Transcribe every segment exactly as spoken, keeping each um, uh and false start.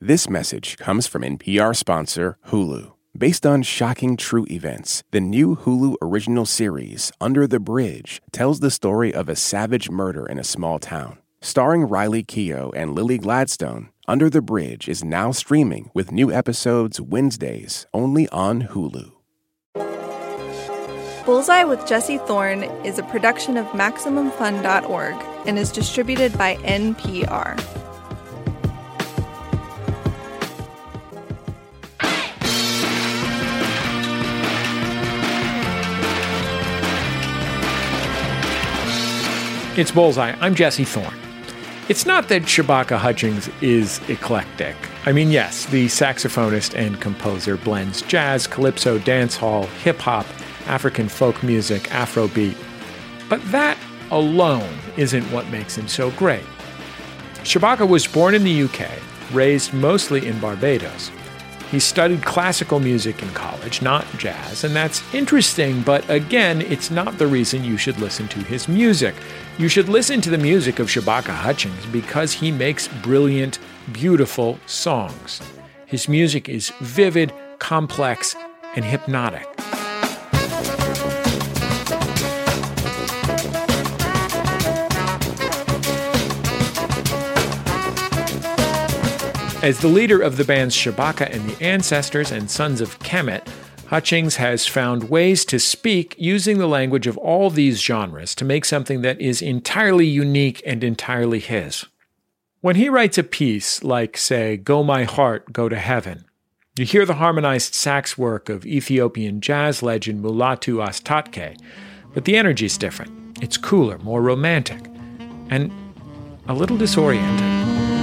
This message comes from N P R sponsor Hulu. Based on shocking true events, the new Hulu original series, Under the Bridge, tells the story of a savage murder in a small town. Starring Riley Keough and Lily Gladstone, Under the Bridge is now streaming with new episodes Wednesdays only on Hulu. Bullseye with Jesse Thorne is a production of Maximum Fun dot org and is distributed by N P R. It's Bullseye. I'm Jesse Thorne. It's not that Shabaka Hutchings is eclectic. I mean, yes, the saxophonist and composer blends jazz, calypso, dancehall, hip-hop, African folk music, Afrobeat. But that alone isn't what makes him so great. Shabaka was born in the U K, raised mostly in Barbados. He studied classical music in college, not jazz, and that's interesting, but again, it's not the reason you should listen to his music. You should listen to the music of Shabaka Hutchings because he makes brilliant, beautiful songs. His music is vivid, complex, and hypnotic. As the leader of the bands Shabaka and the Ancestors and Sons of Kemet, Hutchings has found ways to speak using the language of all these genres to make something that is entirely unique and entirely his. When he writes a piece like, say, Go My Heart, Go to Heaven, you hear the harmonized sax work of Ethiopian jazz legend Mulatu Astatke, but the energy's different. It's cooler, more romantic, and a little disorienting.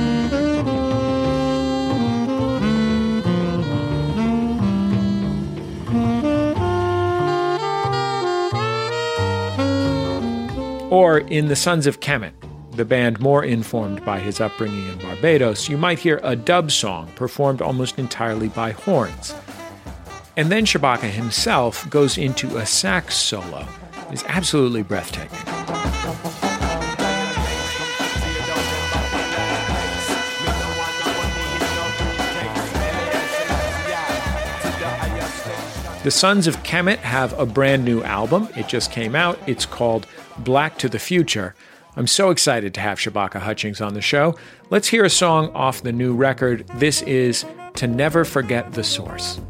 Or in The Sons of Kemet, the band more informed by his upbringing in Barbados, you might hear a dub song performed almost entirely by horns. And then Shabaka himself goes into a sax solo. It's absolutely breathtaking. The Sons of Kemet have a brand new album. It just came out. It's called Black to the Future. I'm so excited to have Shabaka Hutchings on the show. Let's hear a song off the new record. This is To Never Forget the Source.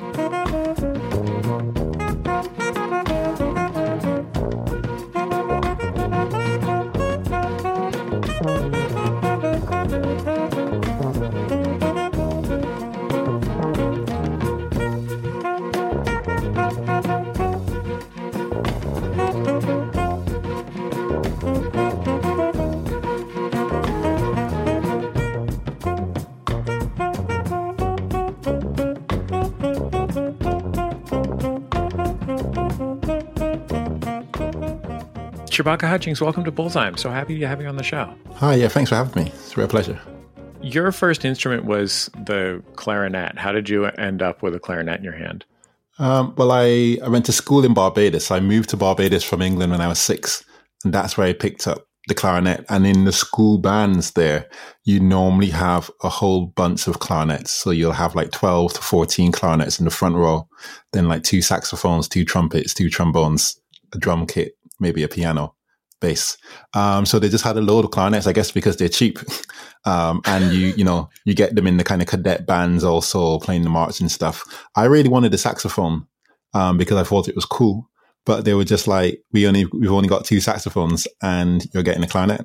Shabaka Hutchings, welcome to Bullseye. I'm so happy to have you on the show. Hi, yeah, thanks for having me. It's a real pleasure. Your first instrument was the clarinet. How did you end up with a clarinet in your hand? Um, well, I, I went to school in Barbados. I moved to Barbados from England when I was six, and that's where I picked up the clarinet. And in the school bands there, you normally have a whole bunch of clarinets. So you'll have like twelve to fourteen clarinets in the front row, then like two saxophones, two trumpets, two trombones, a drum kit, maybe a piano, bass. Um, so they just had a load of clarinets, I guess, because they're cheap. Um, and you, you know, you get them in the kind of cadet bands also playing the march and stuff. I really wanted a saxophone, um, because I thought it was cool, but they were just like, we only, we've only got two saxophones and you're getting a clarinet.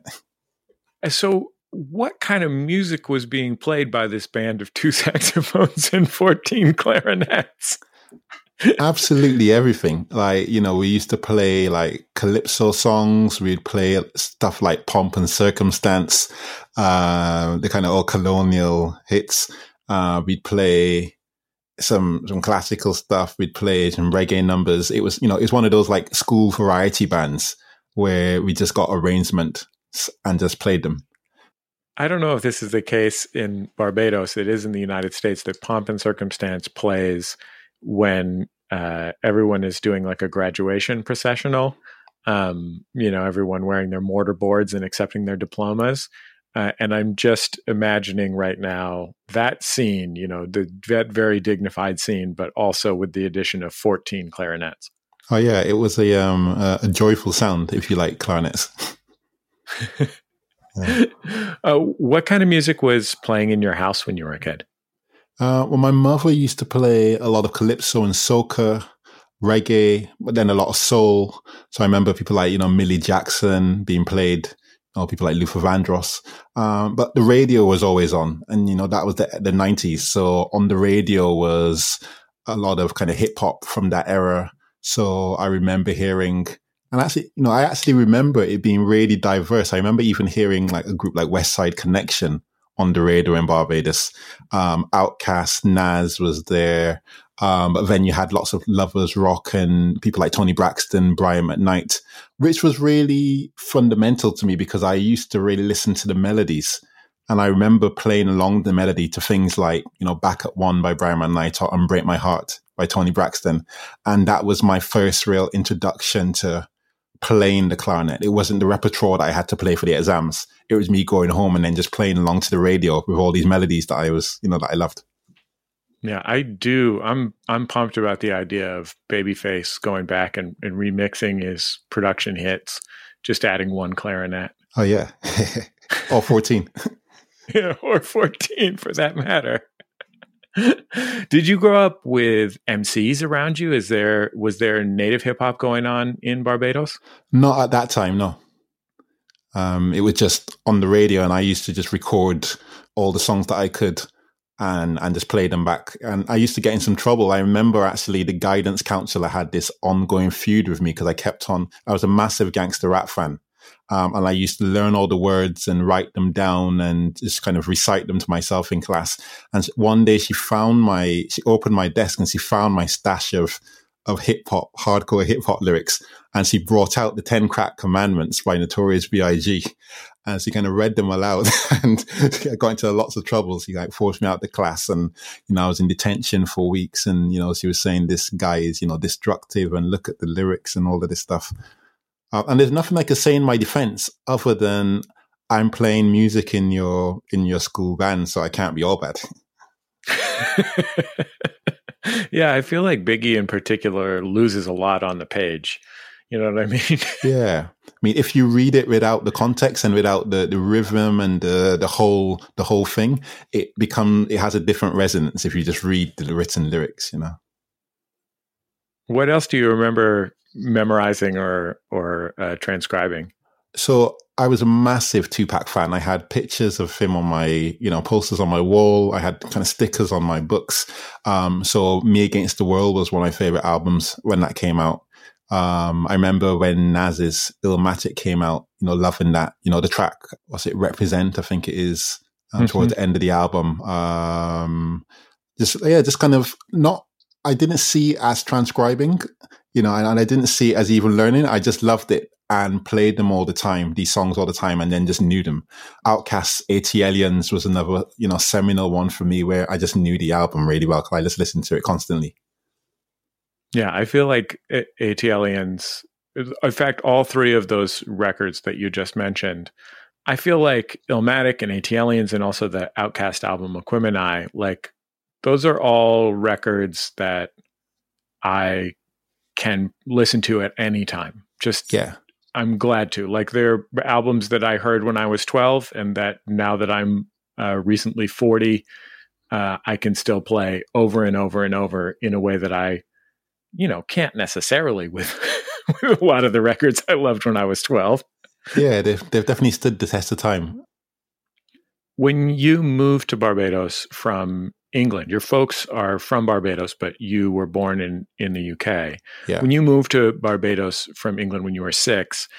So what kind of music was being played by this band of two saxophones and fourteen clarinets? Absolutely everything. Like, you know, we used to play like calypso songs. We'd play stuff like Pomp and Circumstance, uh, the kind of old colonial hits. Uh, we'd play some, some classical stuff. We'd play some reggae numbers. It was, you know, it was one of those like school variety bands where we just got arrangements and just played them. I don't know if this is the case in Barbados. It is in the United States that Pomp and Circumstance plays when uh, everyone is doing like a graduation processional, um, you know, everyone wearing their mortar boards and accepting their diplomas. Uh, and I'm just imagining right now that scene, you know, the, that very dignified scene, but also with the addition of fourteen clarinets. Oh yeah, it was a um a, a joyful sound if you like clarinets. yeah. uh, what kind of music was playing in your house when you were a kid? Uh, well, my mother used to play a lot of calypso and soca, reggae, but then a lot of soul. So I remember people like, you know, Millie Jackson being played, you know, people like Luther Vandross. Um, but the radio was always on, and, you know, that was the, the nineties. So on the radio was a lot of kind of hip hop from that era. So I remember hearing, and actually, you know, I actually remember it being really diverse. I remember even hearing like a group like West Side Connection on the radio in Barbados. Um, Outkast, Nas was there. Um, but then you had lots of Lovers Rock and people like Tony Braxton, Brian McKnight, which was really fundamental to me because I used to really listen to the melodies. And I remember playing along the melody to things like, you know, Back at One by Brian McKnight or Unbreak My Heart by Tony Braxton. And that was my first real introduction to playing the clarinet. It wasn't the repertoire that I had to play for the exams. It was me going home and then just playing along to the radio with all these melodies that I was, you know, that I loved. Yeah, I do. I'm I'm pumped about the idea of Babyface going back and, and remixing his production hits, just adding one clarinet. Oh yeah, or fourteen. Yeah, or fourteen for that matter. Did you grow up with M Cs around you? Is there was there native hip hop going on in Barbados? Not at that time, no. Um, it was just on the radio, and I used to just record all the songs that I could and and just play them back. And I used to get in some trouble. I remember actually the guidance counselor had this ongoing feud with me because I kept on. I was a massive gangster rap fan. Um, and I used to learn all the words and write them down and just kind of recite them to myself in class. And one day she found my, she opened my desk and she found my stash of, of hip hop, hardcore hip hop lyrics. And she brought out the ten Crack Commandments by Notorious B I G And she kind of read them aloud and I got into lots of trouble. She like forced me out of the class and, you know, I was in detention for weeks. And, you know, she was saying this guy is, you know, destructive and look at the lyrics and all of this stuff. Uh, and there's nothing I could say in my defense other than I'm playing music in your in your school band, so I can't be all bad. Yeah, I feel like Biggie in particular loses a lot on the page. You know what I mean? Yeah. I mean, if you read it without the context and without the, the rhythm and the the whole the whole thing, it become it has a different resonance if you just read the written lyrics, you know. What else do you remember memorizing or or uh, transcribing? So I was a massive Tupac fan. I had pictures of him on my, you know, posters on my wall. I had kind of stickers on my books. Um, so Me Against the World was one of my favorite albums when that came out. Um, I remember when Nas's Illmatic came out, you know, loving that, you know, the track, what's it, Represent, I think it is, um, mm-hmm. towards the end of the album. Um, just, yeah, just kind of not, I didn't see it as transcribing, you know, and, and I didn't see it as even learning. I just loved it and played them all the time, these songs all the time, and then just knew them. Outkast's ATLiens was another, you know, seminal one for me where I just knew the album really well because I just listened to it constantly. Yeah, I feel like ATLiens, in fact, all three of those records that you just mentioned, I feel like Illmatic and ATLiens and also the Outkast album Aquemini, like those are all records that I can listen to at any time. Just, yeah, I'm glad to. Like they're albums that I heard when I was twelve and that now that I'm uh, recently forty, uh, I can still play over and over and over in a way that I, you know, can't necessarily with, with a lot of the records I loved when I was twelve. Yeah, they've, they've definitely stood the test of time. When you moved to Barbados from England, your folks are from Barbados, but you were born in, in the U K. Yeah. When you moved to Barbados from England when you were six,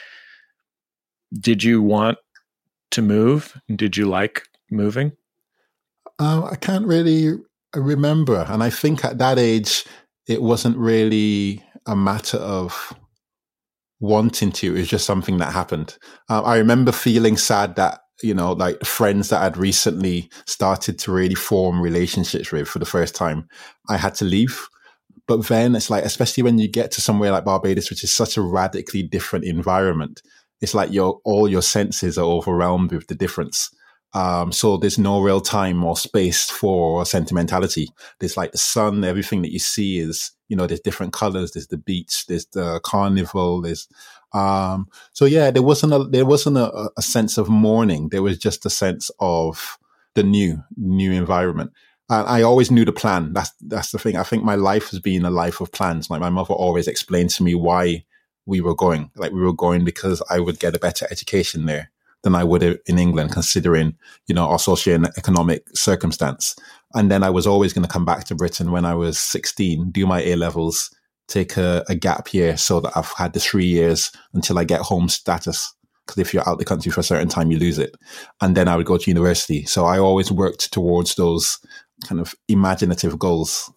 did you want to move? Did you like moving? Uh, I can't really remember. And I think at that age, it wasn't really a matter of wanting to. It was just something that happened. Uh, I remember feeling sad that, you know, like friends that I'd recently started to really form relationships with for the first time, I had to leave. But then it's like, especially when you get to somewhere like Barbados, which is such a radically different environment, it's like your all your senses are overwhelmed with the difference. Um, so there's no real time or space for sentimentality. There's like the sun, everything that you see is, you know, there's different colors. There's the beach, there's the carnival. There's, um, so yeah, there wasn't a, there wasn't a, a sense of mourning. There was just a sense of the new, new environment. And I always knew the plan. That's, that's the thing. I think my life has been a life of plans. Like my mother always explained to me why we were going. Like we were going because I would get a better education there than I would in England, considering, you know, our socio-economic circumstance. And then I was always going to come back to Britain when I was sixteen, do my A-levels, take a, a gap year so that I've had the three years until I get home status. Because if you're out the country for a certain time, you lose it. And then I would go to university. So I always worked towards those kind of imaginative goals.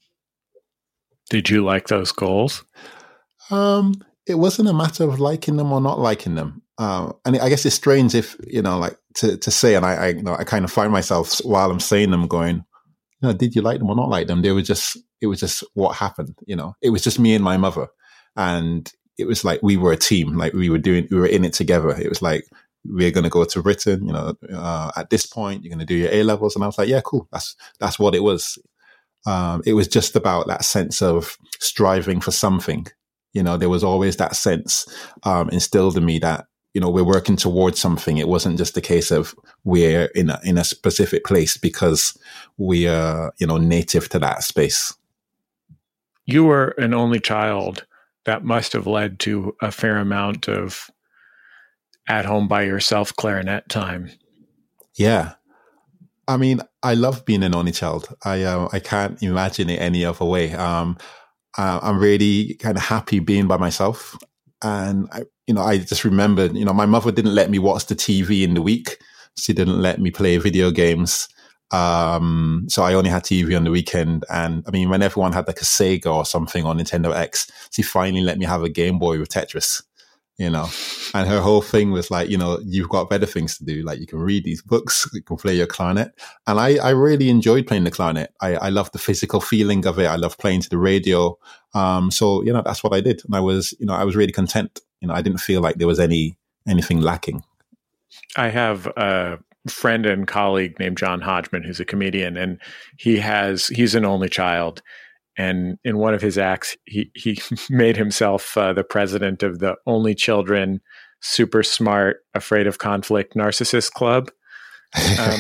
Did you like those goals? Um, it wasn't a matter of liking them or not liking them. Uh, and I guess it's strange if, you know, like to, to say, and I, I, you know, I kind of find myself while I'm saying them going, you know, did you like them or not like them? They were just, it was just what happened, you know, it was just me and my mother. And it was like, we were a team, like we were doing, we were in it together. It was like, we're going to go to Britain, you know, uh, at this point, you're going to do your A-levels. And I was like, yeah, cool. That's, that's what it was. Um, it was just about that sense of striving for something. You know, there was always that sense um, instilled in me that, you know, we're working towards something. It wasn't just a case of we're in a, in a specific place because we are, you know, native to that space. You were an only child. That must have led to a fair amount of at home by yourself clarinet time. Yeah. I mean, I love being an only child. I uh, I can't imagine it any other way. Um, uh, I'm really kind of happy being by myself. And, I, you know, I just remembered, you know, my mother didn't let me watch the T V in the week. She didn't let me play video games. Um, so I only had T V on the weekend. And I mean, when everyone had like a Sega or something on Nintendo X, she finally let me have a Game Boy with Tetris, you know, and her whole thing was like, you know, you've got better things to do. Like you can read these books, you can play your clarinet. And I, I really enjoyed playing the clarinet. I, I love the physical feeling of it. I love playing to the radio. Um, so, you know, that's what I did. And I was, you know, I was really content. You know, I didn't feel like there was any, anything lacking. I have a friend and colleague named John Hodgman, who's a comedian, and he has, he's an only child. And in one of his acts, he, he made himself uh, the president of the Only Children, Super Smart, Afraid of Conflict Narcissist Club. Um,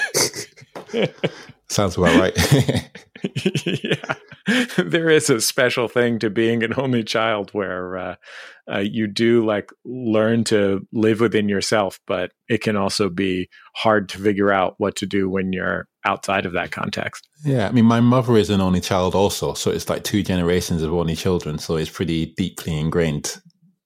Sounds about right. Yeah. There is a special thing to being an only child where uh, uh, you do like learn to live within yourself, but it can also be hard to figure out what to do when you're outside of that context. Yeah, I mean, my mother is an only child also, so it's like two generations of only children, so it's pretty deeply ingrained.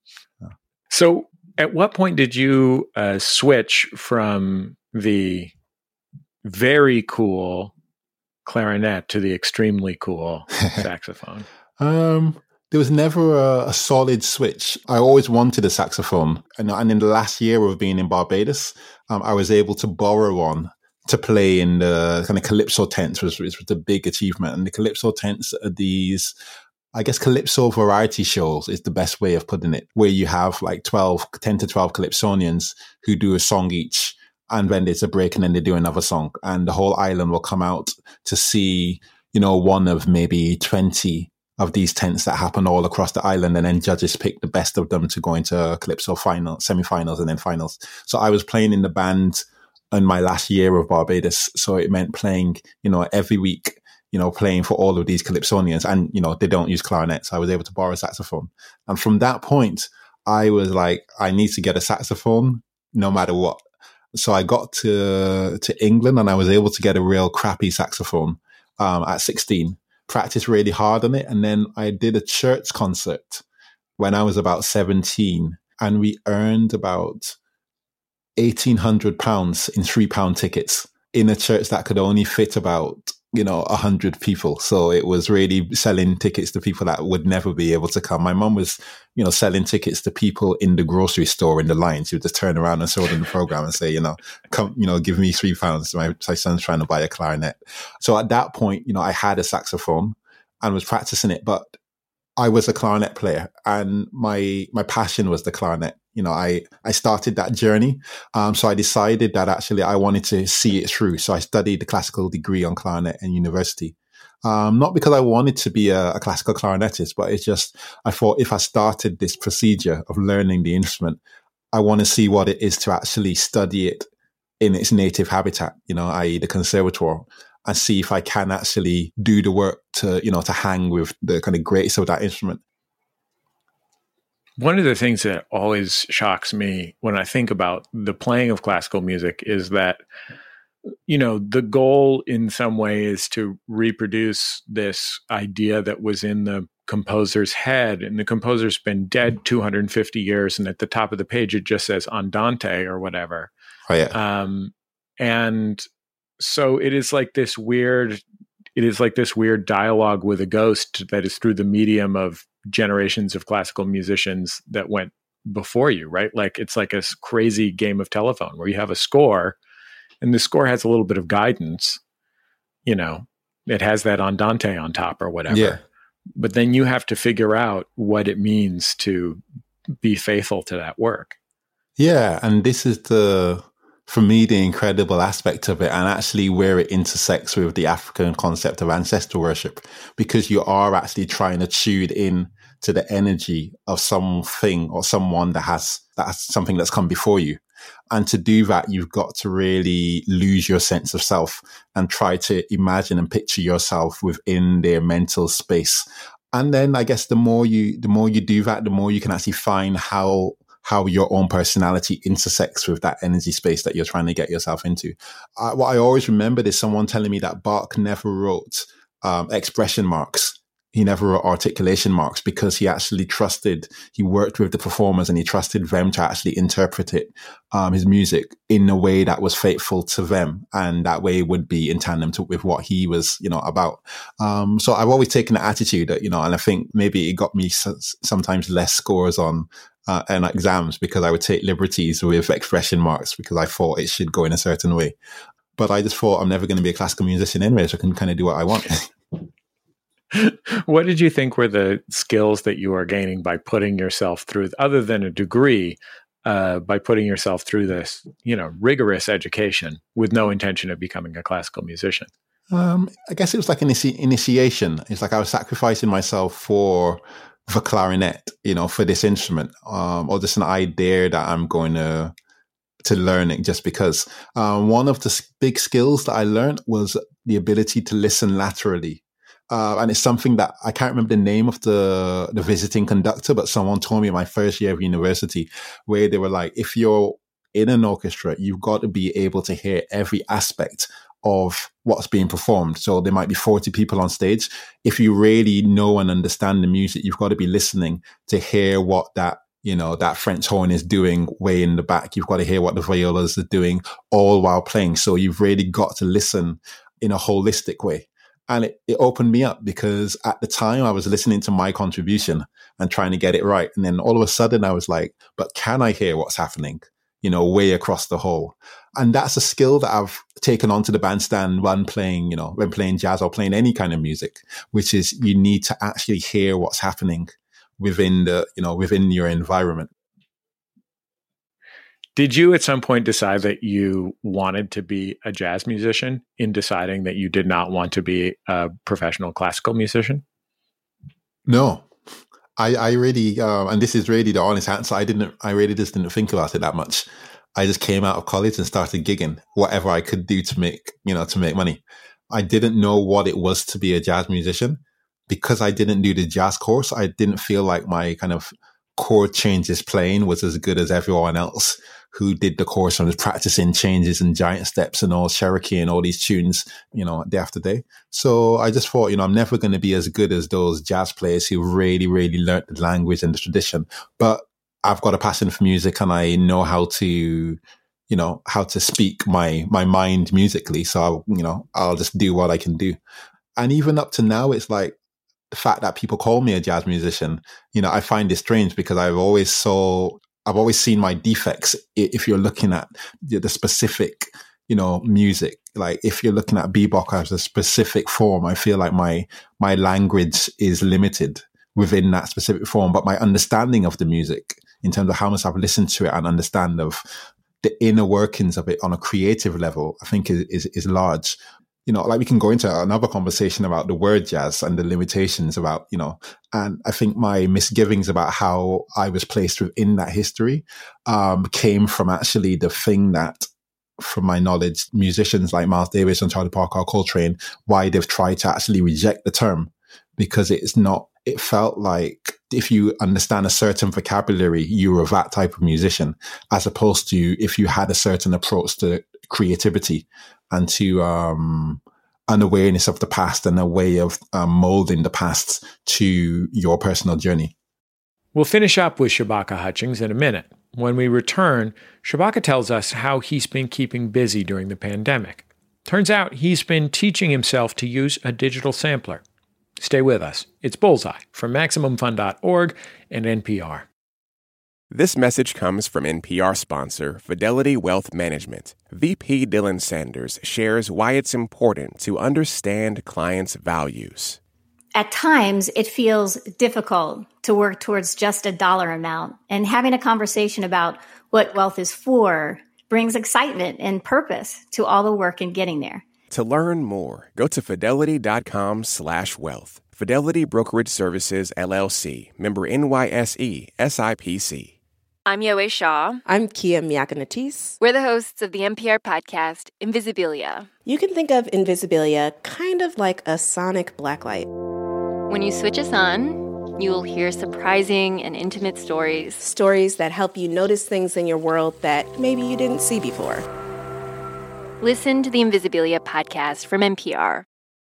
So at what point did you uh, switch from the very cool clarinet to the extremely cool saxophone? Um, there was never a, a solid switch. I always wanted a saxophone. And, and in the last year of being in Barbados, um, I was able to borrow one to play in the kind of Calypso tents, which, which was a big achievement. And the Calypso tents are these, I guess, Calypso variety shows is the best way of putting it, where you have like twelve, ten to twelve Calypsonians who do a song each. And then there's a break and then they do another song. And the whole island will come out to see, you know, one of maybe twenty of these tents that happen all across the island. And then judges pick the best of them to go into Calypso final, semifinals and then finals. So I was playing in the band in my last year of Barbados. So it meant playing, you know, every week, you know, playing for all of these Calypsonians. And, you know, they don't use clarinets. So I was able to borrow a saxophone. And from that point, I was like, I need to get a saxophone no matter what. So I got to to England and I was able to get a real crappy saxophone um, at sixteen, practiced really hard on it. And then I did a church concert when I was about seventeen and we earned about eighteen hundred pounds in three pound tickets in a church that could only fit about, you know, a hundred people. So it was really selling tickets to people that would never be able to come. My mum was, you know, selling tickets to people in the grocery store in the line. She would just turn around and show them the program and say, you know, come, you know, give me three pounds. My, my son's trying to buy a clarinet. So at that point, you know, I had a saxophone and was practicing it, but I was a clarinet player and my, my passion was the clarinet. You know, I, I started that journey. Um, so I decided that actually I wanted to see it through. So I studied the classical degree on clarinet in university. Um, not because I wanted to be a, a classical clarinetist, but it's just, I thought if I started this procedure of learning the instrument, I want to see what it is to actually study it in its native habitat, you know, that is the conservatoire, and see if I can actually do the work to, you know, to hang with the kind of greats of that instrument. One of the things that always shocks me when I think about the playing of classical music is that, you know, the goal in some way is to reproduce this idea that was in the composer's head, and the composer's been dead two hundred fifty years, and at the top of the page it just says Andante or whatever. Oh, yeah. Um, and so it is like this weird, it is like this weird dialogue with a ghost that is through the medium of generations of classical musicians that went before you, right? Like it's like a crazy game of telephone where you have a score, and the score has a little bit of guidance, you know, it has that Andante on top or whatever. Yeah. But then you have to figure out what it means to be faithful to that work. Yeah. And this is the, for me, the incredible aspect of it, and actually where it intersects with the African concept of ancestor worship, because you are actually trying to tune in to the energy of something or someone that has, that's something that's come before you. And to do that, you've got to really lose your sense of self and try to imagine and picture yourself within their mental space. And then I guess the more you, the more you do that, the more you can actually find how, how your own personality intersects with that energy space that you're trying to get yourself into. Uh, what I always remembered is someone telling me that Bach never wrote um, expression marks. He never wrote articulation marks because he actually trusted, he worked with the performers and he trusted them to actually interpret it, um, his music in a way that was faithful to them. And that way would be in tandem to, with what he was, you know, about. Um, so I've always taken the attitude that, you know, and I think maybe it got me s- sometimes less scores on uh, and exams because I would take liberties with expression marks because I thought it should go in a certain way. But I just thought I'm never going to be a classical musician anyway, so I can kind of do what I want. What did you think were the skills that you are gaining by putting yourself through, other than a degree, uh, by putting yourself through this, you know, rigorous education with no intention of becoming a classical musician? Um, I guess it was like an initi- initiation. It's like I was sacrificing myself for for clarinet, you know, for this instrument, um, or just an idea that I'm going to to learn it just because. Um, one of the big skills that I learned was the ability to listen laterally. Uh, and it's something that I can't remember the name of the, the visiting conductor, but someone told me in my first year of university where they were like, if you're in an orchestra, you've got to be able to hear every aspect of what's being performed. So there might be forty people on stage. If you really know and understand the music, you've got to be listening to hear what that, you know, that French horn is doing way in the back. You've got to hear what the violas are doing all while playing. So you've really got to listen in a holistic way. And it, it opened me up because at the time I was listening to my contribution and trying to get it right. And then all of a sudden I was like, but can I hear what's happening, you know, way across the whole? And that's a skill that I've taken onto the bandstand when playing, you know, when playing jazz or playing any kind of music, which is you need to actually hear what's happening within the, you know, within your environment. Did you at some point decide that you wanted to be a jazz musician in deciding that you did not want to be a professional classical musician? No, I, I really, um, and this is really the honest answer. I didn't, I really just didn't think about it that much. I just came out of college and started gigging whatever I could do to make, you know, to make money. I didn't know what it was to be a jazz musician because I didn't do the jazz course. I didn't feel like my kind of chord changes playing was as good as everyone else who did the course and was practicing changes and giant steps and all Cherokee and all these tunes, you know, day after day. So I just thought, you know, I'm never going to be as good as those jazz players who really, really learnt the language and the tradition. But I've got a passion for music and I know how to, you know, how to speak my, my mind musically. So, I'll, you know, I'll just do what I can do. And even up to now, it's like, the fact that people call me a jazz musician, you know, I find it strange because I've always saw, I've always seen my defects. If you're looking at the specific, you know, music, like if you're looking at bebop as a specific form, I feel like my, my language is limited within that specific form, but my understanding of the music in terms of how much I've listened to it and understand of the inner workings of it on a creative level, I think is, is, is large. You know, like we can go into another conversation about the word jazz and the limitations about, you know, and I think my misgivings about how I was placed within that history um, came from actually the thing that, from my knowledge, musicians like Miles Davis and Charlie Parker, Coltrane, why they've tried to actually reject the term, because it's not, it felt like if you understand a certain vocabulary, you were that type of musician, as opposed to if you had a certain approach to creativity and to um, an awareness of the past and a way of um, molding the past to your personal journey. We'll finish up with Shabaka Hutchings in a minute. When we return, Shabaka tells us how he's been keeping busy during the pandemic. Turns out he's been teaching himself to use a digital sampler. Stay with us. It's Bullseye from Maximum Fun dot org and N P R. This message comes from N P R sponsor Fidelity Wealth Management. V P Dylan Sanders shares why it's important to understand clients' values. At times, it feels difficult to work towards just a dollar amount, and having a conversation about what wealth is for brings excitement and purpose to all the work in getting there. To learn more, go to fidelity.com slash wealth. Fidelity Brokerage Services, L L C, member N Y S E, S I P C. I'm Yowei Shaw. I'm Kia Miakanatis. We're the hosts of the N P R podcast, Invisibilia. You can think of Invisibilia kind of like a sonic blacklight. When you switch us on, you will hear surprising and intimate stories. Stories that help you notice things in your world that maybe you didn't see before. Listen to the Invisibilia podcast from N P R.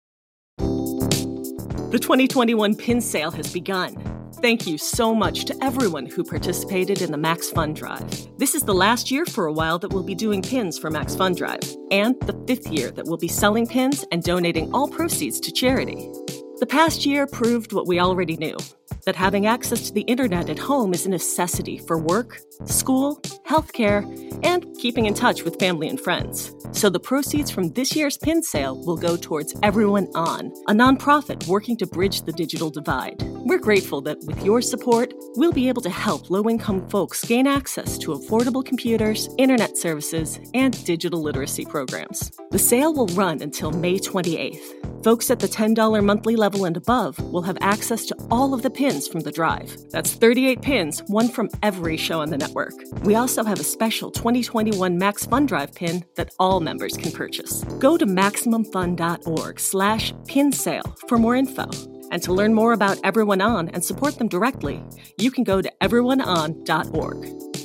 The twenty twenty-one Pin Sale has begun. Thank you so much to everyone who participated in the Max Fun Drive. This is the last year for a while that we'll be doing pins for Max Fun Drive, and the fifth year that we'll be selling pins and donating all proceeds to charity. The past year proved what we already knew, that having access to the internet at home is a necessity for work, school, healthcare, and keeping in touch with family and friends. So the proceeds from this year's pin sale will go towards Everyone On, a nonprofit working to bridge the digital divide. We're grateful that with your support, we'll be able to help low-income folks gain access to affordable computers, internet services, and digital literacy programs. The sale will run until May twenty-eighth. Folks at the ten dollars monthly level and above will have access to all of the pins from the drive. That's thirty-eight pins, one from every show on the network. We also have a special twenty twenty-one Max Fun Drive pin that all members can purchase. Go to MaximumFun.org slash pin sale for more info. And to learn more about Everyone On and support them directly, you can go to everyone on dot org.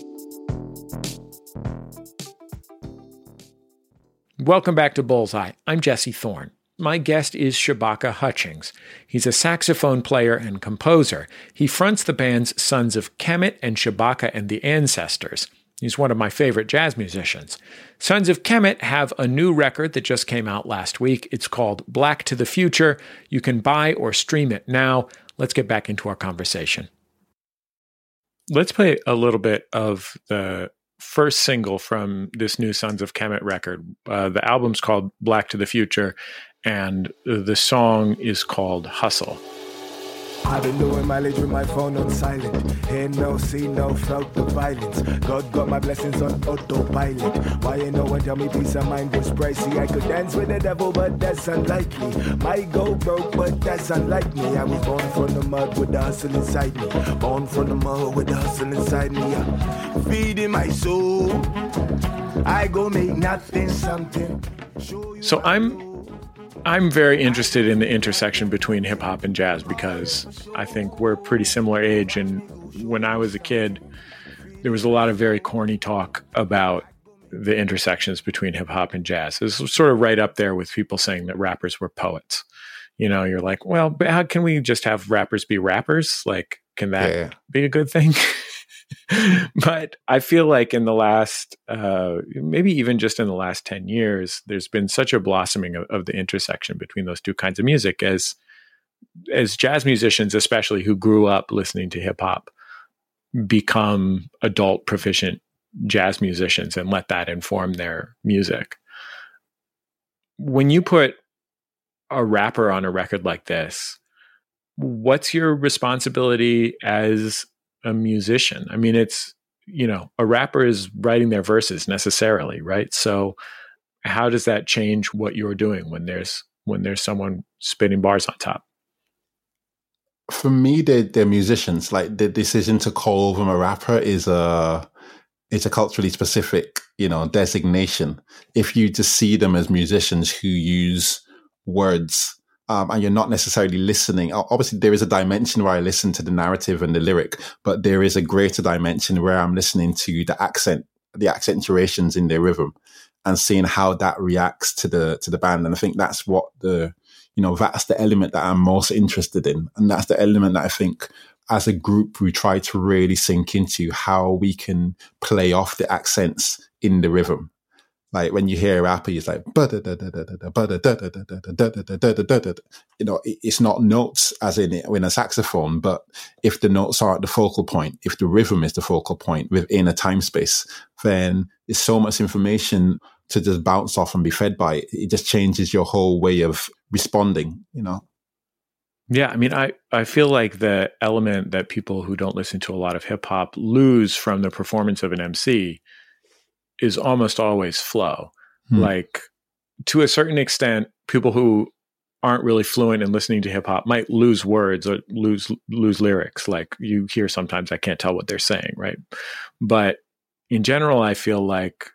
Welcome back to Bullseye. I'm Jesse Thorne. My guest is Shabaka Hutchings. He's a saxophone player and composer. He fronts the bands Sons of Kemet and Shabaka and the Ancestors. He's one of my favorite jazz musicians. Sons of Kemet have a new record that just came out last week. It's called Black to the Future. You can buy or stream it now. Let's get back into our conversation. Let's play a little bit of the first single from this new Sons of Kemet record. Uh, the album's called Black to the Future, and the song is called Hustle. I've been doing mileage with my phone on silent. Hear no, see no, felt the violence. God got my blessings on autopilot. Why you no one tell me peace of mind was pricey? I could dance with the devil, but that's unlikely. Might go broke, but that's unlike me. I was born from the mud with the hustle inside me. Born from the mud with the hustle inside me. Yeah. Feeding my soul. I go make nothing something. So I'm... I'm very interested in the intersection between hip hop and jazz because I think we're a pretty similar age. And when I was a kid, there was a lot of very corny talk about the intersections between hip hop and jazz. It was sort of right up there with people saying that rappers were poets. You know, you're like, well, but how can we just have rappers be rappers? Like, can that yeah. be a good thing? But I feel like in the last, uh, maybe even just in the last ten years, there's been such a blossoming of, of the intersection between those two kinds of music as, as jazz musicians, especially who grew up listening to hip hop, become adult proficient jazz musicians and let that inform their music. When you put a rapper on a record like this, what's your responsibility as a musician? I mean, it's, you know, a rapper is writing their verses necessarily, right? So how does that change what you're doing when there's when there's someone spitting bars on top? For me, they're, they're musicians. Like, the decision to call them a rapper is a it's a culturally specific, you know, designation. If you just see them as musicians who use words, um, and you're not necessarily listening, obviously there is a dimension where I listen to the narrative and the lyric, but there is a greater dimension where I'm listening to the accent, the accentuations in their rhythm, and seeing how that reacts to the to the band. And I think that's what the you know that's the element that I'm most interested in, and that's the element that I think, as a group, we try to really sink into how we can play off the accents in the rhythm. Like, when you hear a rapper, it's like, you know, it's not notes as in in a saxophone, but if the notes are at the focal point, if the rhythm is the focal point within a time space, then there's so much information to just bounce off and be fed by. It just changes your whole way of responding, you know? Yeah, I mean, I, I feel like the element that people who don't listen to a lot of hip hop lose from the performance of an M C is almost always flow. Hmm. Like, to a certain extent, people who aren't really fluent in listening to hip hop might lose words or lose lose lyrics. Like, you hear sometimes, I can't tell what they're saying, right? But in general, I feel like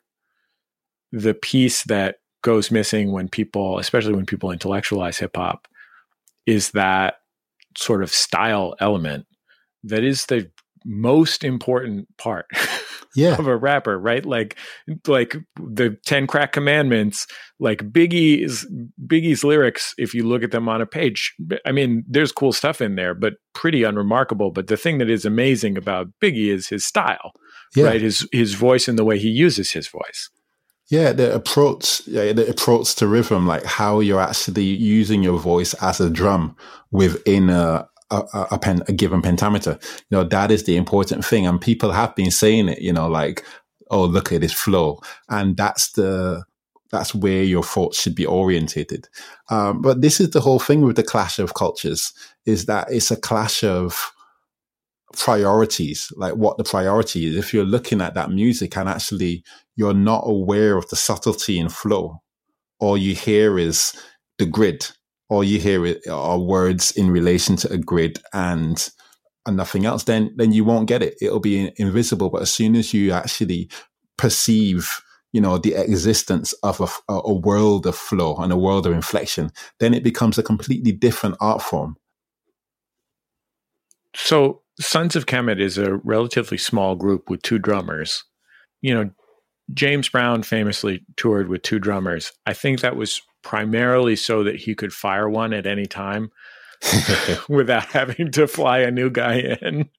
the piece that goes missing when people, especially when people intellectualize hip hop, is that sort of style element that is the most important part yeah. of a rapper, right? Like, like the ten Crack Commandments, like Biggie's Biggie's lyrics, if you look at them on a page, I mean, there's cool stuff in there, but pretty unremarkable. But the thing that is amazing about Biggie is his style, yeah. right? His his voice and the way he uses his voice. Yeah, the approach, yeah, the approach to rhythm, like how you're actually using your voice as a drum within a a, a, pen, a given pentameter. You know, that is the important thing, and people have been saying it. You know, like, oh, look at this flow, and that's the that's where your thoughts should be orientated. Um, but this is the whole thing with the clash of cultures: is that it's a clash of priorities, like what the priority is. If you're looking at that music and actually you're not aware of the subtlety in flow, all you hear is the grid, all you hear are words in relation to a grid and and nothing else, then then you won't get it. It'll be invisible. But as soon as you actually perceive, you know, the existence of a, a world of flow and a world of inflection, then it becomes a completely different art form. So Sons of Kemet is a relatively small group with two drummers. You know, James Brown famously toured with two drummers. I think that was primarily so that he could fire one at any time without having to fly a new guy in.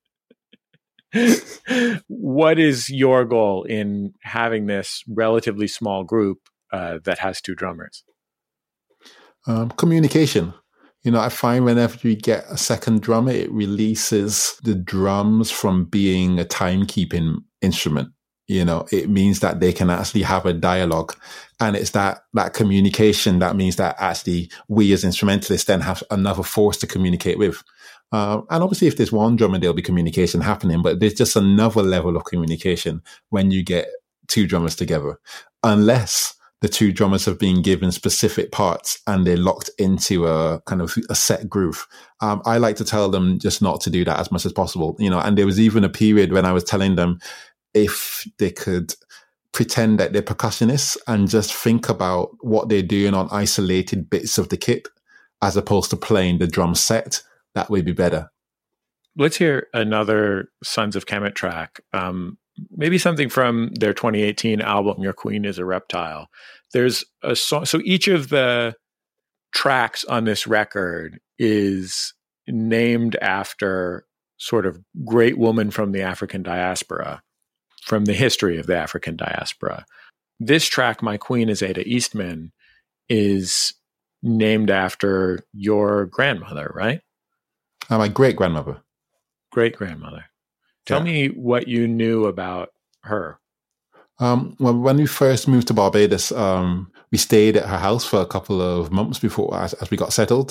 What is your goal in having this relatively small group uh, that has two drummers? Um, communication. You know, I find whenever you get a second drummer, it releases the drums from being a timekeeping instrument. You know, it means that they can actually have a dialogue. And it's that, that communication that means that actually we as instrumentalists then have another force to communicate with. Uh, and obviously, if there's one drummer, there'll be communication happening, but there's just another level of communication when you get two drummers together. Unless the two drummers have been given specific parts and they're locked into a kind of a set groove. Um, I like to tell them just not to do that as much as possible, you know, and there was even a period when I was telling them if they could pretend that they're percussionists and just think about what they're doing on isolated bits of the kit as opposed to playing the drum set, that would be better. Let's hear another Sons of Kemet track. Um, Maybe something from their twenty eighteen album, Your Queen is a Reptile. There's a song. So each of the tracks on this record is named after sort of great woman from the African diaspora, from the history of the African diaspora. This track, My Queen is Ada Eastman, is named after your grandmother, right? Uh, my great-grandmother. Great-grandmother. Tell yeah. me what you knew about her. Um, well, when we first moved to Barbados, um, we stayed at her house for a couple of months before as, as we got settled.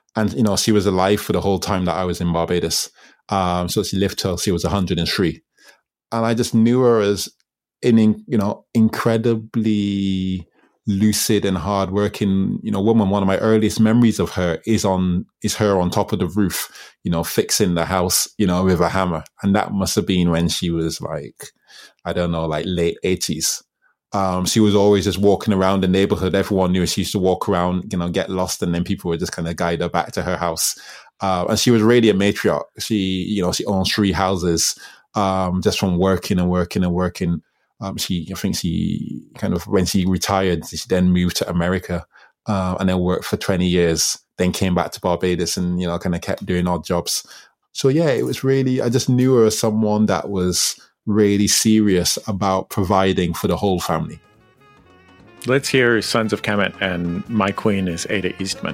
And, you know, she was alive for the whole time that I was in Barbados. Um, so she lived till she was one hundred three. And I just knew her as an, you know, incredibly lucid and hardworking, you know, woman. One of my earliest memories of her is on, is her on top of the roof, you know, fixing the house, you know, with a hammer. And that must have been when she was like, I don't know, like late eighties. Um, she was always just walking around the neighborhood. Everyone knew she used to walk around, you know, get lost, and then people would just kind of guide her back to her house. Uh, and she was really a matriarch. She, you know, she owns three houses, um, just from working and working and working. Um, she, I think she kind of, when she retired, she then moved to America, uh, and then worked for twenty years, then came back to Barbados and, you know, kind of kept doing odd jobs. So yeah, it was really, I just knew her as someone that was really serious about providing for the whole family. Let's hear Sons of Kemet, and my queen is Ada Eastman.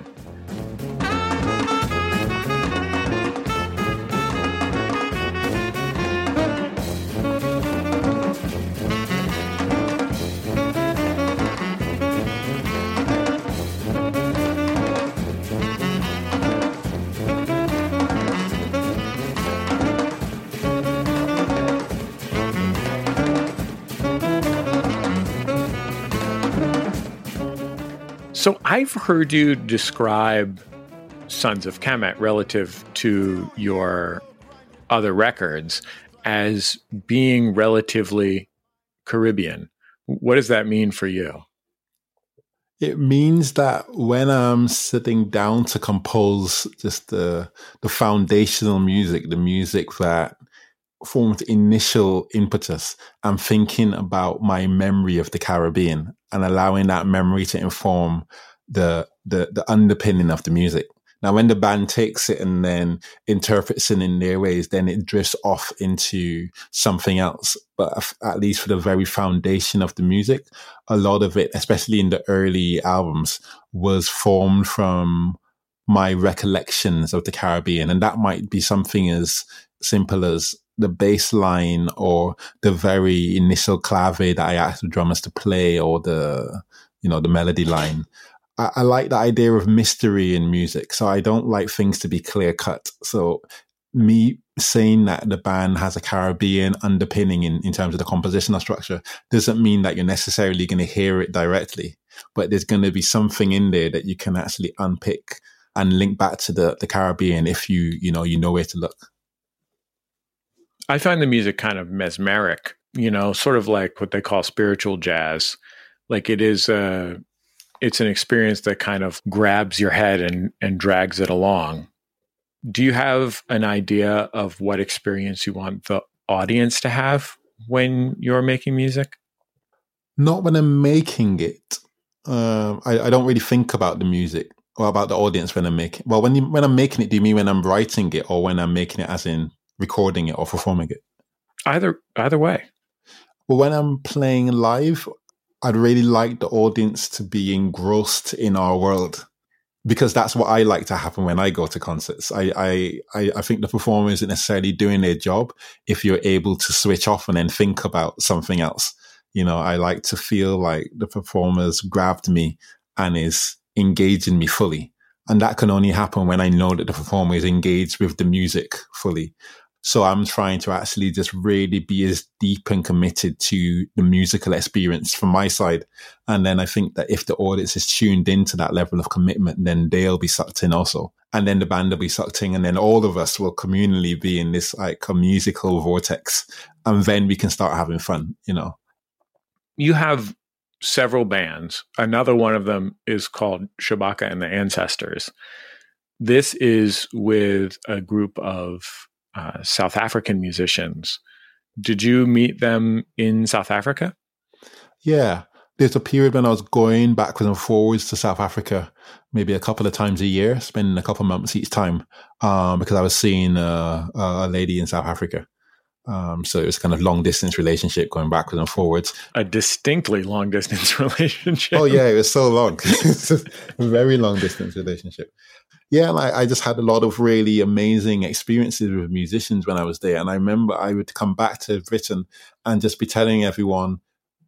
So I've heard you describe Sons of Kemet relative to your other records as being relatively Caribbean. What does that mean for you? It means that when I'm sitting down to compose just the the foundational music, the music that formed initial impetus, I'm thinking about my memory of the Caribbean and allowing that memory to inform the, the, the underpinning of the music. Now, when the band takes it and then interprets it in their ways, then it drifts off into something else. But at least for the very foundation of the music, a lot of it, especially in the early albums, was formed from my recollections of the Caribbean. And that might be something as simple as the bass line or the very initial clave that I asked the drummers to play, or the, you know, the melody line. I, I like the idea of mystery in music. So I don't like things to be clear cut. So me saying that the band has a Caribbean underpinning in, in terms of the compositional structure doesn't mean that you're necessarily going to hear it directly, but there's going to be something in there that you can actually unpick and link back to the, the Caribbean if you, you know, you know where to look. I find the music kind of mesmeric, you know, sort of like what they call spiritual jazz. Like it is a, it's an experience that kind of grabs your head and, and drags it along. Do you have an idea of what experience you want the audience to have when you're making music? Not when I'm making it. Um, I, I don't really think about the music or about the audience when I'm making. Well, when you, when I'm making it, do you mean when I'm writing it, or when I'm making it as in recording it or performing it? Either either way. Well, when I'm playing live, I'd really like the audience to be engrossed in our world, because that's what I like to happen when I go to concerts. I I I think the performer isn't necessarily doing their job if you're able to switch off and then think about something else. You know, I like to feel like the performer's grabbed me and is engaging me fully. And that can only happen when I know that the performer is engaged with the music fully. So I'm trying to actually just really be as deep and committed to the musical experience from my side. And then I think that if the audience is tuned into that level of commitment, then they'll be sucked in also. And then the band will be sucked in. And then all of us will communally be in this like a musical vortex. And then we can start having fun, you know. You have several bands. Another one of them is called Shabaka and the Ancestors. This is with a group of Uh, South African musicians. Did you meet them in South Africa? Yeah. There's a period when I was going backwards and forwards to South Africa, maybe a couple of times a year, spending a couple of months each time, um, because I was seeing uh, a lady in South Africa. Um, so it was kind of long distance relationship going backwards and forwards. A distinctly long distance relationship. Oh yeah, it was so long. It's a very long distance relationship. Yeah, and I, I just had a lot of really amazing experiences with musicians when I was there. And I remember I would come back to Britain and just be telling everyone,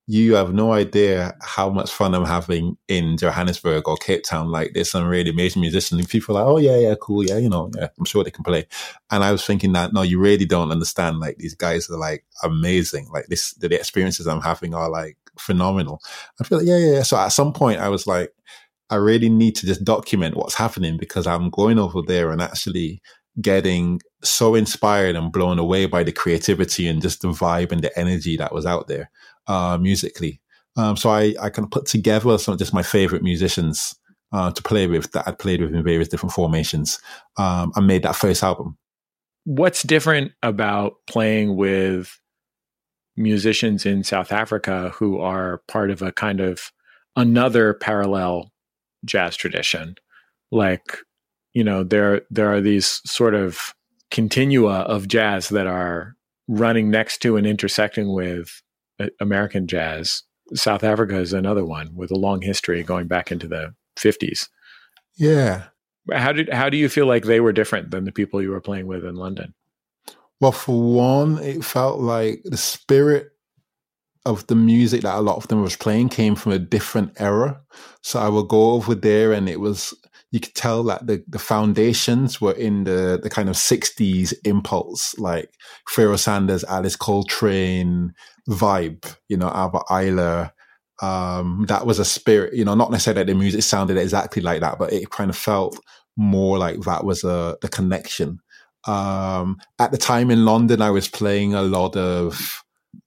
you have no idea how much fun I'm having in Johannesburg or Cape Town. Like, there's some really amazing musicians and people are like, oh yeah, yeah, cool. Yeah, you know, yeah, I'm sure they can play. And I was thinking that, no, you really don't understand. Like, these guys are like amazing. Like this, the experiences I'm having are like phenomenal. I feel like, yeah, yeah, yeah. So at some point I was like, I really need to just document what's happening, because I'm going over there and actually getting so inspired and blown away by the creativity and just the vibe and the energy that was out there uh, musically. Um, so I, I kind of put together some of just my favorite musicians uh, to play with that I'd played with in various different formations um, and made that first album. What's different about playing with musicians in South Africa who are part of a kind of another parallel jazz tradition? Like, you know, there there are these sort of continua of jazz that are running next to and intersecting with American jazz. South Africa is another one with a long history going back into the fifties. Yeah. How did how do you feel like they were different than the people you were playing with in London? Well, for one, it felt like the spirit of the music that a lot of them was playing came from a different era. So I would go over there and it was, you could tell that the, the foundations were in the, the kind of sixties impulse, like Pharoah Sanders, Alice Coltrane vibe, you know, Albert Ayler. Um, that was a spirit, you know, not necessarily that the music sounded exactly like that, but it kind of felt more like that was a, the connection. Um, at the time in London, I was playing a lot of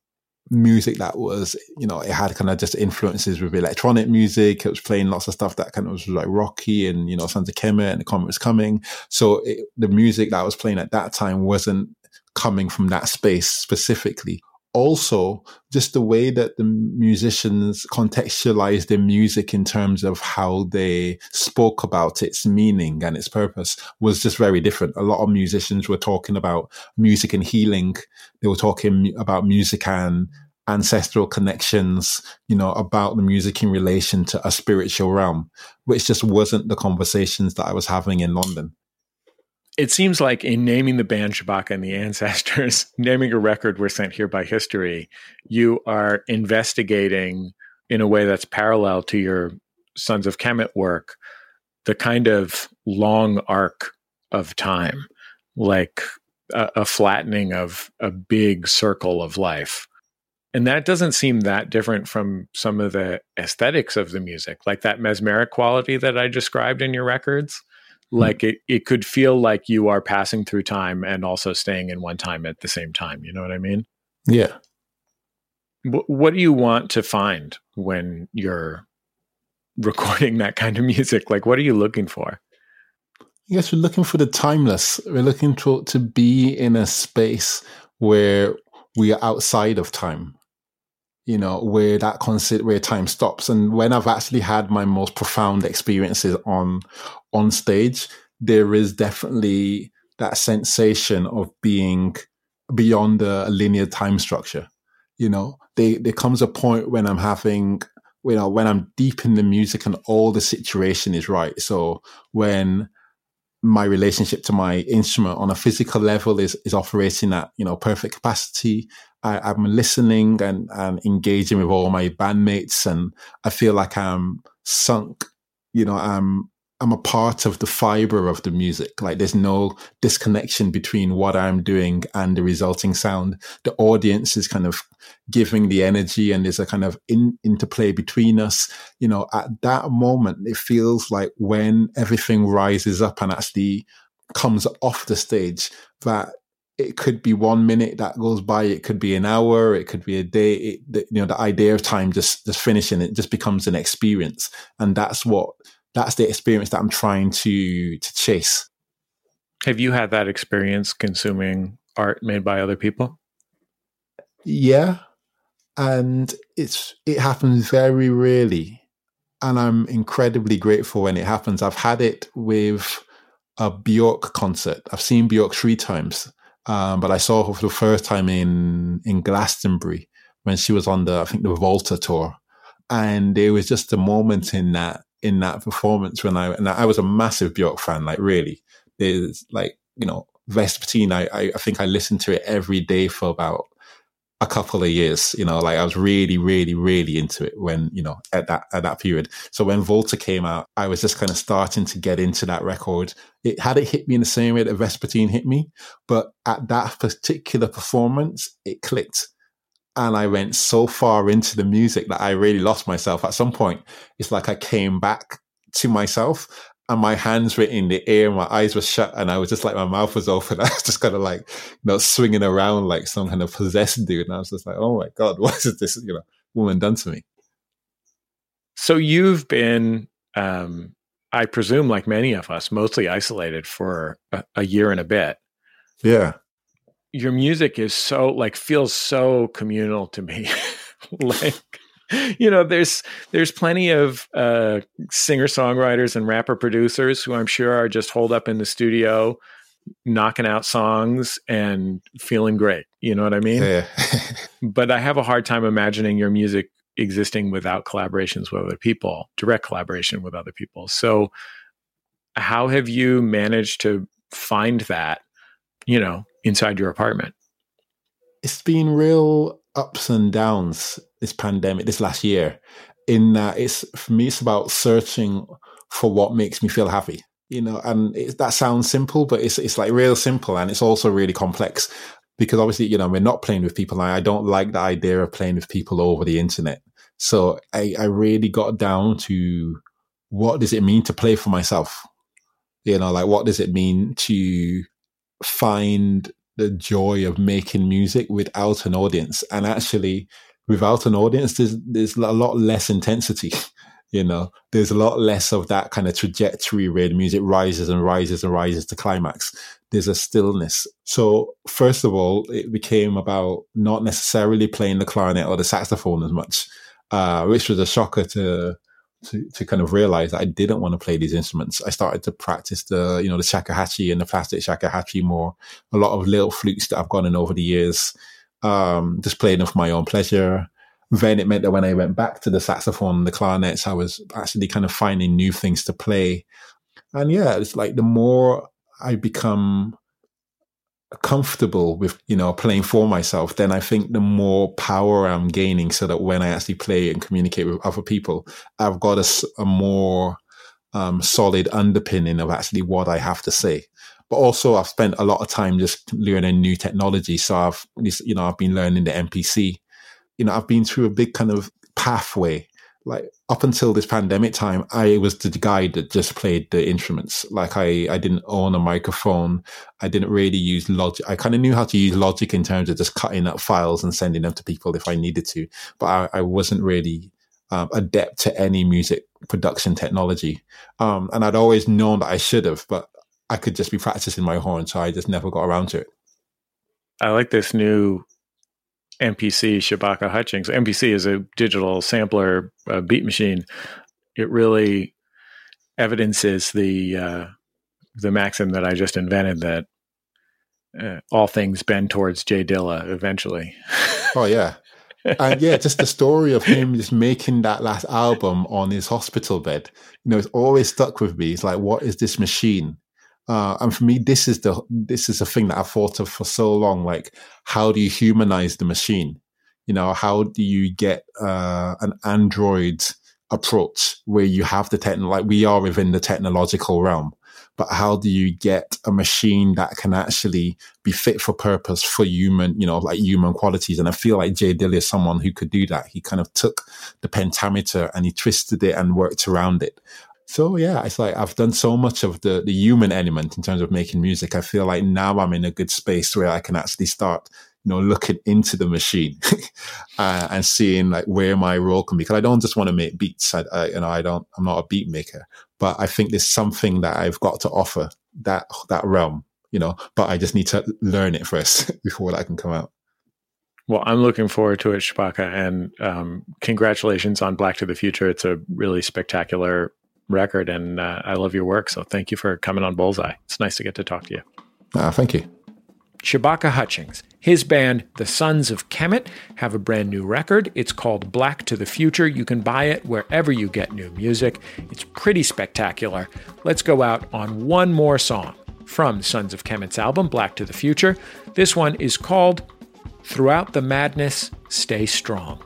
music that was, you know, it had kind of just influences with electronic music. It was playing lots of stuff that kind of was like rocky and, you know, Sons of Kemet and The Comet Was Coming. So it, the music that I was playing at that time wasn't coming from that space specifically. Also, just the way that the musicians contextualized their music in terms of how they spoke about its meaning and its purpose was just very different. A lot of musicians were talking about music and healing. They were talking about music and ancestral connections, you know, about the music in relation to a spiritual realm, which just wasn't the conversations that I was having in London. It seems like in naming the band Shabaka and the Ancestors, naming a record We're Sent Here by History, you are investigating in a way that's parallel to your Sons of Kemet work, the kind of long arc of time, like a, a flattening of a big circle of life. And that doesn't seem that different from some of the aesthetics of the music, like that mesmeric quality that I described in your records. Like it, it could feel like you are passing through time and also staying in one time at the same time. You know what I mean? Yeah. W- what do you want to find when you're recording that kind of music? Like, what are you looking for? I guess we're looking for the timeless. We're looking to, to be in a space where we are outside of time. You know, where that concept, where time stops. And when I've actually had my most profound experiences on, on stage, there is definitely that sensation of being beyond a linear time structure. You know, they, there comes a point when I'm having, you know, when I'm deep in the music and all the situation is right. So when my relationship to my instrument on a physical level is, is operating at, you know, perfect capacity. I, I'm listening and, and engaging with all my bandmates, and I feel like I'm sunk, you know, I'm, I'm a part of the fiber of the music. Like there's no disconnection between what I'm doing and the resulting sound. The audience is kind of giving the energy and there's a kind of in, interplay between us. You know, at that moment, it feels like when everything rises up and actually comes off the stage, that it could be one minute that goes by, it could be an hour, it could be a day. It, the, you know, the idea of time just, just finishing, it just becomes an experience. And that's what, that's the experience that I'm trying to, to chase. Have you had that experience consuming art made by other people? Yeah. And it's, it happens very rarely. And I'm incredibly grateful when it happens. I've had it with a Björk concert. I've seen Björk three times. Um, but I saw her for the first time in, in Glastonbury when she was on the, I think the Volta tour. And there was just a moment in that, in that performance when I, and I was a massive Björk fan, like really. There's like, you know, Vespertine, I, I, I think I listened to it every day for about a couple of years, you know, like I was really, really, really into it when, you know, at that, at that period. So when Volta came out, I was just kind of starting to get into that record. It hadn't hit me in the same way that Vespertine hit me, but at that particular performance, it clicked. And I went so far into the music that I really lost myself. At some point, it's like I came back to myself and my hands were in the air, my eyes were shut, and I was just like, my mouth was open. I was just kind of like, you know, swinging around like some kind of possessed dude. And I was just like, oh my God, what is this, you know, woman done to me? So you've been, um, I presume, like many of us, mostly isolated for a, a year and a bit. Yeah. Your music is so, like, feels so communal to me. Like, you know, there's there's plenty of uh, singer-songwriters and rapper producers who I'm sure are just holed up in the studio, knocking out songs and feeling great. You know what I mean? Yeah. But I have a hard time imagining your music existing without collaborations with other people, direct collaboration with other people. So how have you managed to find that, you know, inside your apartment? It's been real ups and downs this pandemic, this last year, in that it's, for me, it's about searching for what makes me feel happy, you know, and it, that sounds simple, but it's it's like real simple, and it's also really complex because obviously, you know, we're not playing with people. I don't like the idea of playing with people over the internet. So I, I really got down to what does it mean to play for myself? You know, like what does it mean to find the joy of making music without an audience? And actually, without an audience, there's there's a lot less intensity. You know, there's a lot less of that kind of trajectory where the music rises and rises and rises to climax. There's a stillness. So first of all, it became about not necessarily playing the clarinet or the saxophone as much, uh, which was a shocker to, to to kind of realize that I didn't want to play these instruments. I started to practice the, you know, the shakuhachi and the plastic shakuhachi more, a lot of little flutes that I've gotten over the years, um, just playing them for my own pleasure. Then it meant that when I went back to the saxophone and the clarinets, I was actually kind of finding new things to play. And yeah, it's like the more I become comfortable with, you know, playing for myself, then I think the more power I'm gaining, so that when I actually play and communicate with other people, I've got a, a more um, solid underpinning of actually what I have to say. But also I've spent a lot of time just learning new technology. So I've, you know, I've been learning the M P C. You know, I've been through a big kind of pathway. Like up until this pandemic time, I was the guy that just played the instruments. Like I, I didn't own a microphone. I didn't really use Logic. I kind of knew how to use Logic in terms of just cutting up files and sending them to people if I needed to. But I, I wasn't really um, adept to any music production technology. Um, and I'd always known that I should have, but I could just be practicing my horn. So I just never got around to it. I like this new M P C Shabaka Hutchings. M P C is a digital sampler uh, beat machine. It really evidences the uh, the maxim that I just invented, that uh, all things bend towards Jay Dilla eventually. Oh yeah, and yeah, just the story of him just making that last album on his hospital bed. You know, it's always stuck with me. It's like, what is this machine? Uh, and for me, this is the this is a thing that I've thought of for so long. Like, how do you humanize the machine? You know, how do you get uh, an Android approach where you have the techno, like we are within the technological realm, but how do you get a machine that can actually be fit for purpose for human, you know, like human qualities? And I feel like Jay Dilla is someone who could do that. He kind of took the pentameter and he twisted it and worked around it. So yeah, it's like I've done so much of the, the human element in terms of making music. I feel like now I'm in a good space where I can actually start, you know, looking into the machine uh, and seeing like where my role can be. Because I don't just want to make beats. I, I, you know, I don't. I'm not a beat maker, but I think there's something that I've got to offer that that realm. You know, but I just need to learn it first before that can come out. Well, I'm looking forward to it, Shabaka, and um, congratulations on Black to the Future. It's a really spectacular record, and uh, I love your work. So thank you for coming on Bullseye. It's nice to get to talk to you. Uh, thank you. Shabaka Hutchings. His band, The Sons of Kemet, have a brand new record. It's called Black to the Future. You can buy it wherever you get new music. It's pretty spectacular. Let's go out on one more song from Sons of Kemet's album, Black to the Future. This one is called throughout the madness, stay strong.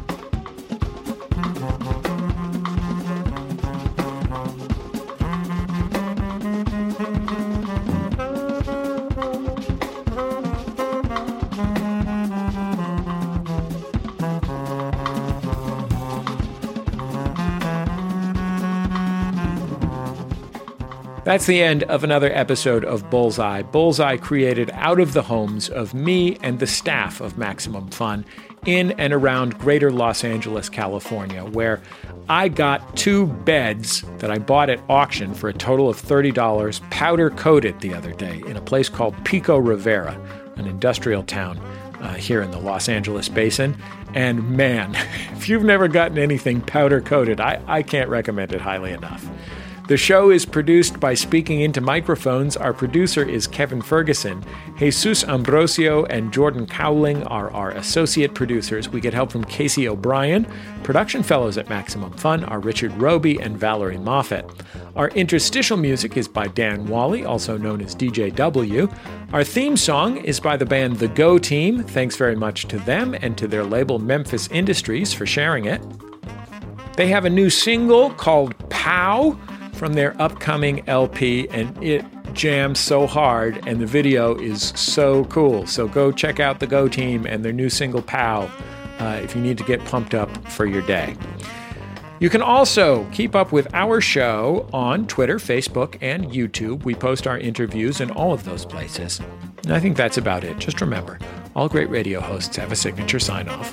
That's the end of another episode of Bullseye. Bullseye created out of the homes of me and the staff of Maximum Fun in and around greater Los Angeles, California, where I got two beds that I bought at auction for a total of thirty dollars, powder-coated the other day in a place called Pico Rivera, an industrial town uh, here in the Los Angeles basin. And man, if you've never gotten anything powder-coated, I, I can't recommend it highly enough. The show is produced by Speaking Into Microphones. Our producer is Kevin Ferguson. Jesus Ambrosio and Jordan Cowling are our associate producers. We get help from Casey O'Brien. Production fellows at Maximum Fun are Richard Roby and Valerie Moffett. Our interstitial music is by Dan Wally, also known as D J W. Our theme song is by the band The Go Team. Thanks very much to them and to their label Memphis Industries for sharing it. They have a new single called Pow from their upcoming L P, and it jams so hard, and the video is so cool. So go check out the Go Team and their new single, Pow, uh, if you need to get pumped up for your day. You can also keep up with our show on Twitter, Facebook, and YouTube. We post our interviews in all of those places. And I think that's about it. Just remember, all great radio hosts have a signature sign-off.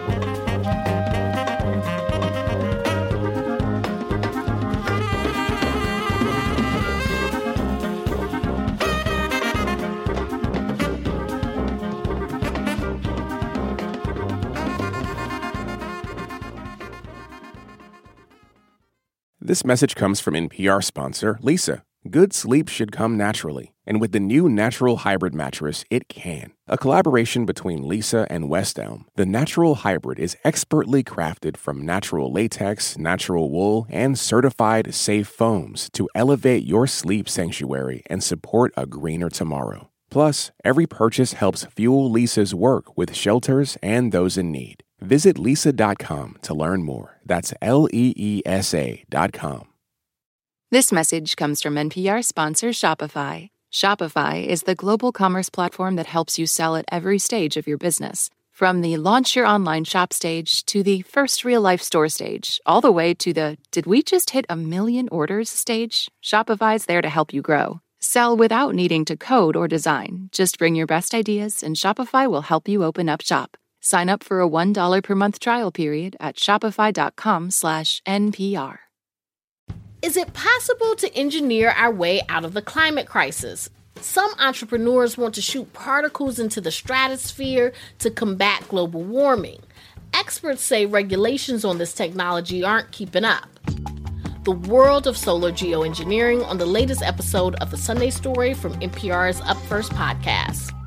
This message comes from N P R sponsor Leesa. Good sleep should come naturally, and with the new Natural Hybrid mattress, it can. A collaboration between Leesa and West Elm, the Natural Hybrid is expertly crafted from natural latex, natural wool, and certified safe foams to elevate your sleep sanctuary and support a greener tomorrow. Plus, every purchase helps fuel Leesa's work with shelters and those in need. Visit leesa dot com to learn more. That's L E E S A dot com. This message comes from N P R sponsor Shopify. Shopify is the global commerce platform that helps you sell at every stage of your business. From the launch your online shop stage to the first real-life store stage, all the way to the did we just hit a million orders stage? Shopify's there to help you grow. Sell without needing to code or design. Just bring your best ideas and Shopify will help you open up shop. Sign up for a one dollar per month trial period at shopify.com slash NPR. Is it possible to engineer our way out of the climate crisis? Some entrepreneurs want to shoot particles into the stratosphere to combat global warming. Experts say regulations on this technology aren't keeping up. The world of solar geoengineering on the latest episode of The Sunday Story from N P R's Up First podcast.